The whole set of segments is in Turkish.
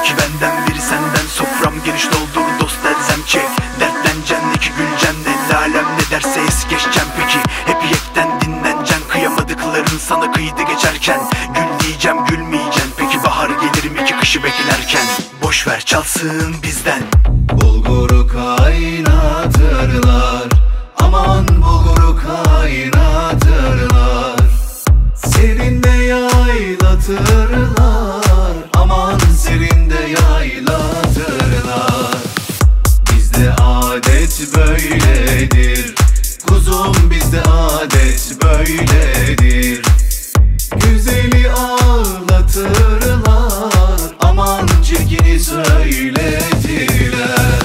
İki benden biri senden, sofram geniş doldur dost erzem çek. Dertleneceksin iki güleceksin, el alem ne derse es geçeceksin. Peki hep yekten dinleneceksin, kıyamadıkların sana kıydı geçerken. Gül diyeceğim gülmeyeceksin, peki bahar gelirim iki kışı beklerken. Boş ver çalsın bizden. Bulguru kaynatırlar, aman bulguru kaynatırlar. Serinde yaylatırlar, aman serinde yaylatırlar. Bizde adet böyledir, kuzum bizde adet böyledir. Güzeli ağlatırlar, aman çirkini söyletirler.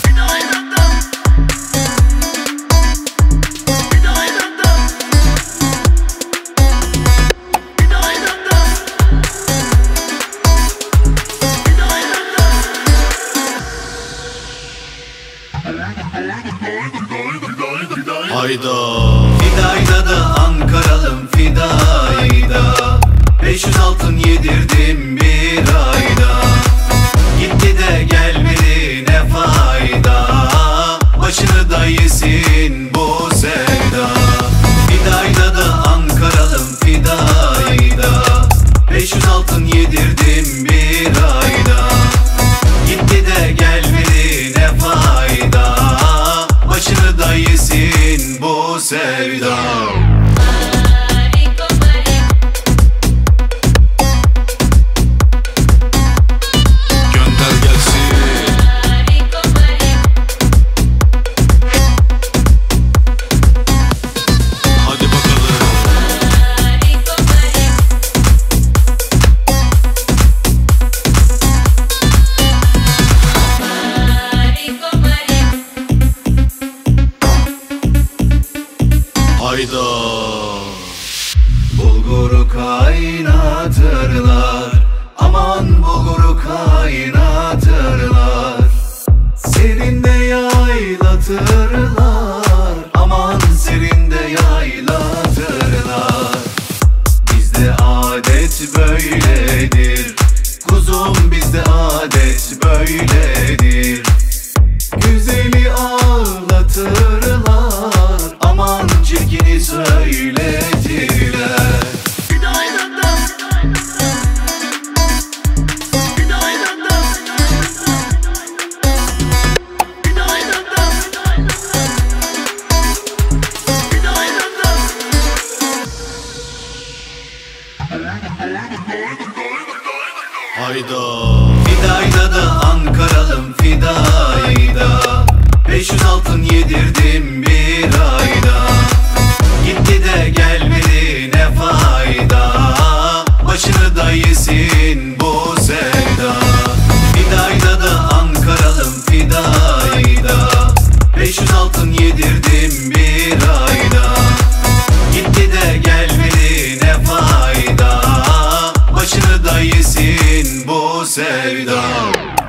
Hayda. Fidayda da Ankaralım fidayda, 500 altın yedirdim bir ayda. Gitti de gelmedi ne fayda, başını da yesin bu sevda. Fidayda da Ankaralım fidayda, 500 altın yedirdim bir ayda. Gitti de gelmedi ne fayda, başını da yesin bu sevda. Hayda. Bulguru kaynatırlar, aman bulguru kaynatırlar. Serinde yaylatırlar, aman serinde yaylatırlar. Bizde adet böyledir, kuzum bizde adet böyledir. Güzeli ağlatırlar, aman çirkini söyletirler. Hayda. Fidayda da Ankaralım fidayda, 500 altın yedirdim bir ayda. Gitti de gelmedi ne fayda, başını da yesin bu sevda. Fidayda da Ankaralım fidayda, 500 altın yedirdim bir ayda. Gitti de gelmedi ne fayda, başını da yesin bu sevda.